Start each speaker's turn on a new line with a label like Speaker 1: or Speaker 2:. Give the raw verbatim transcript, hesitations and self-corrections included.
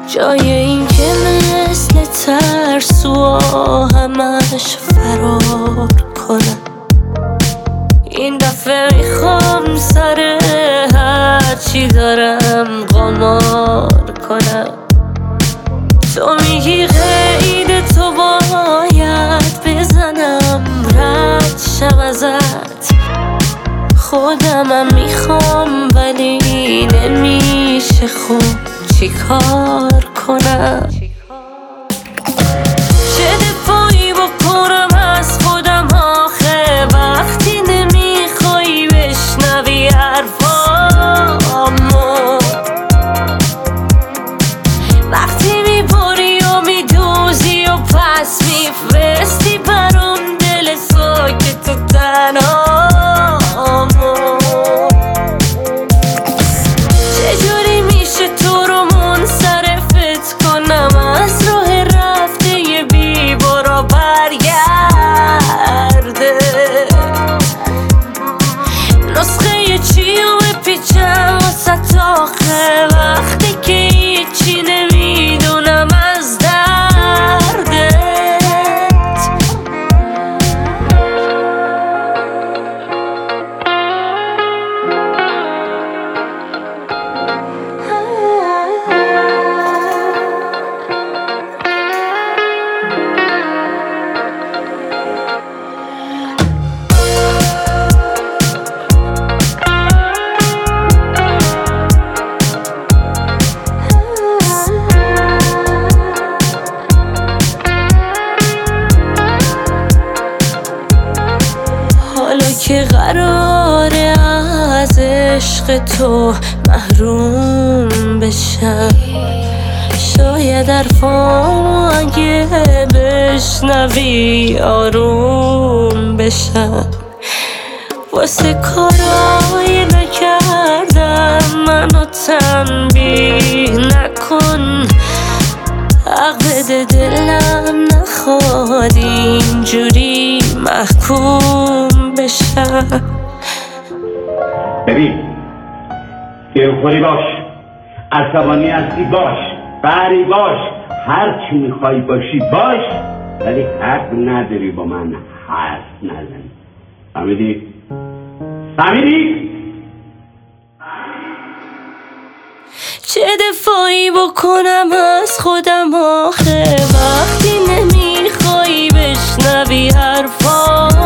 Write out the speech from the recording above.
Speaker 1: جای این که مثل ترسوا همش فرار کنم، این دفعه میخوام سر هرچی دارم قمار کنم. تو میگی قید تو باید بزنم رد شم ازت، خودمم میخوام ولی نمیشه، خب چی کار کنم؟ چه دفاعی بکنم از خودم آخه وقتی نمیخوای بشنوی حرفامو، وقتی میبری و میدوزی و پس میفرستی برام دل ساکت و تنهامو. چجوری میشه تو رو منصرفت کنم از راه رفته یه بی برو برگرده؟ نسخه چیو بپیچم واسه آخه وقتی که هیچی نمیدونم از دردت. حالا که قراره از عشق تو محروم بشم، شاید حرفامو اگه بشنوی آروم بشم. واسه کارای نکردم منو تنبیه نکن، حق بده دلم نخواد اینجوری محکوم بشم.
Speaker 2: ببین گرونخوری باش، عصبانی هستی باش، بری باش، هر چی میخوای باشی باش، ولی حق نداری با من حرف نزنی. فهمیدی؟ فهمیدی؟
Speaker 1: چه دفاعی بکنم از خودم آخه وقتی نمیخوای بشنوی حرفا